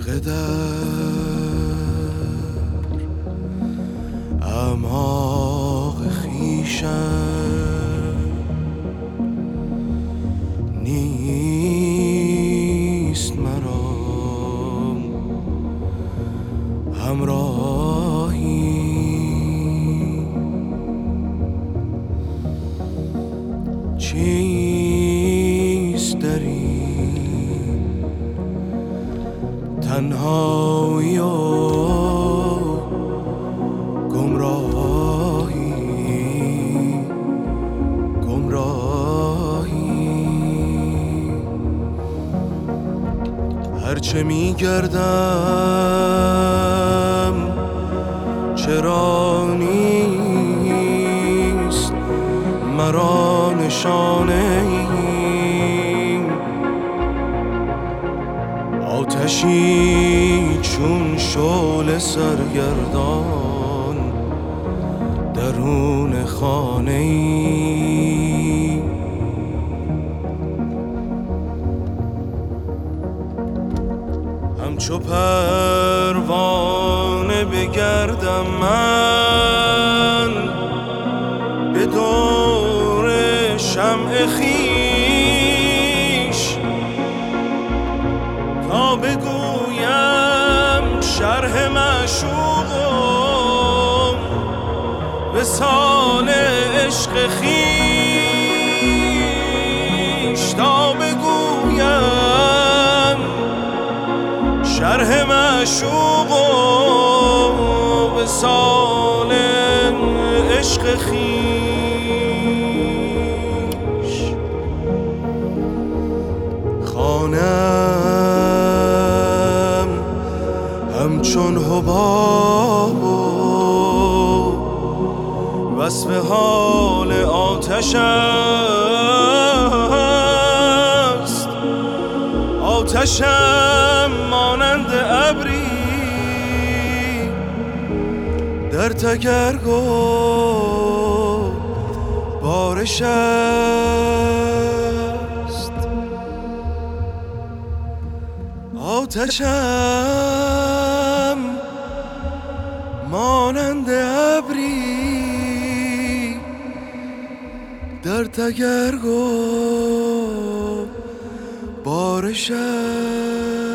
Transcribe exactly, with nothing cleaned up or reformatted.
غرق در اعماق خویشم، نیست مرا همراهی. چیست در این تنهایی و گمراهی گمراهی؟ هرچه می گردم چرا نیست مرا نشانه ای؟ آتشی چون شعله سرگردان درون خانه ای. همچو پروانه بگردم من به دور شمع خویش، تا بگویم شرح معشوقم وصال عشق خویش، تا بگویم شرح معشوقم وصال عشق خویش. خانم همچون حباب و وصف حال آتش است، آتشم مانند ابری در تگرگ و بارش است، آتشم مانند ابری در تگرگ و بارش است.